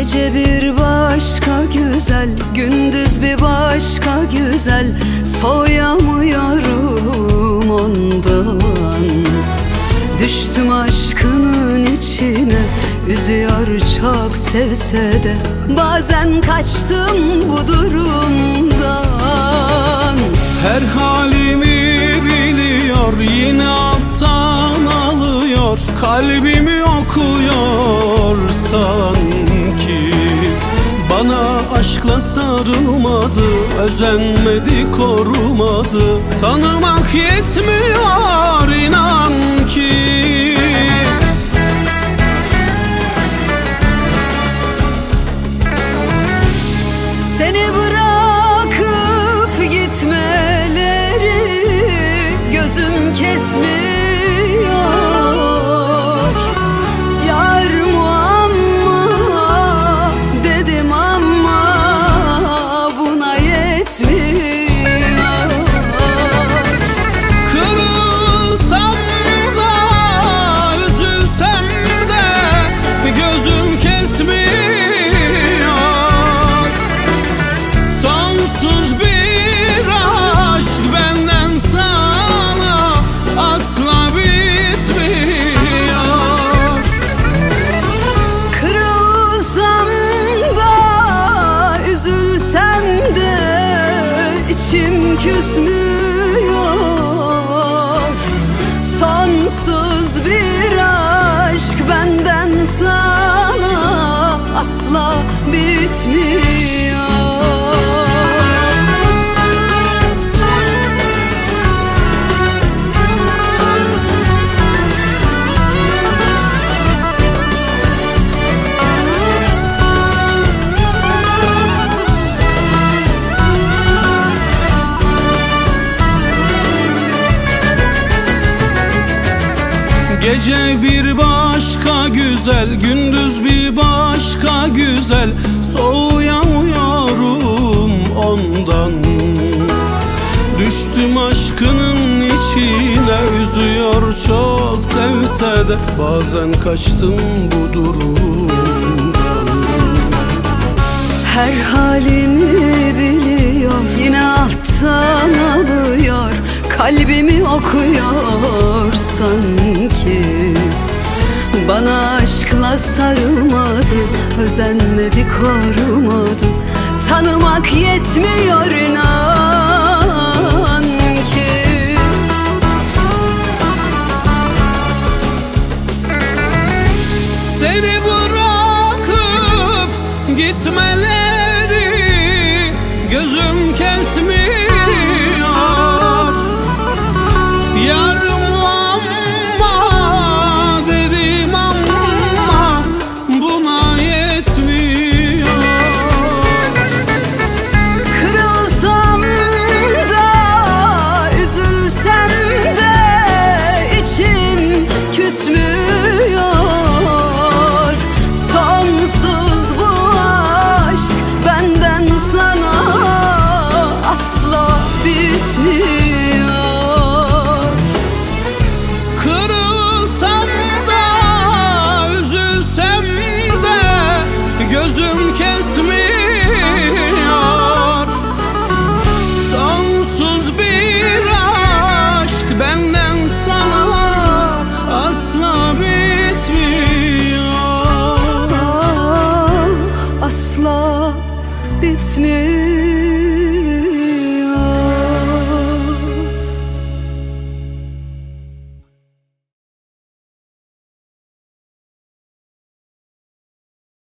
Gece bir başka güzel, gündüz bir başka güzel. Soyamıyorum ondan. Düştüm aşkının içine, üzüyor çok sevse de. Bazen kaçtım bu durumdan. Her halimi biliyor, yine alttan alıyor. Kalbimi okuyor sanki. Bana aşkla sarılmadı, özenmedi, korumadı. Tanımak yetmiyor inan ki. Seni bırakıp gitmeleri gözüm kesmiyor. Yar muamma dedim ama buna yetmiyor. Kırılsam da üzülsem de gözüm kesmiyor. Sonsuz bir aşk benden sana asla bitmiyor. Kırılsam da üzülsem de içim küsmüyor. Sonsuz bir aşk benden sana asla bitmiyor. Gece bir başka güzel, gündüz bir başka güzel. Soğuyamıyorum ondan. Düştüm aşkının içine, üzüyor çok sevse de. Bazen kaçtım bu durumdan. Her halimi biliyor, yine alttan alıyor. Kalbimi okuyor sanki. Bana aşkla sarılmadı, özenmedi, korumadı. Tanımak yetmiyor inan ki. Seni bırakıp gitmeleri gözüm kesmiyor. Yar muamma dedim ama buna yetmiyor. Kırılsam da üzülsem de içim küsmüyor. Sonsuz bu aşk benden sana asla bitmiyor. Kırılsam da üzülsem de gözüm kesmiyor. Sonsuz bir aşk benden sana asla bitmiyor. Asla bitmiyor.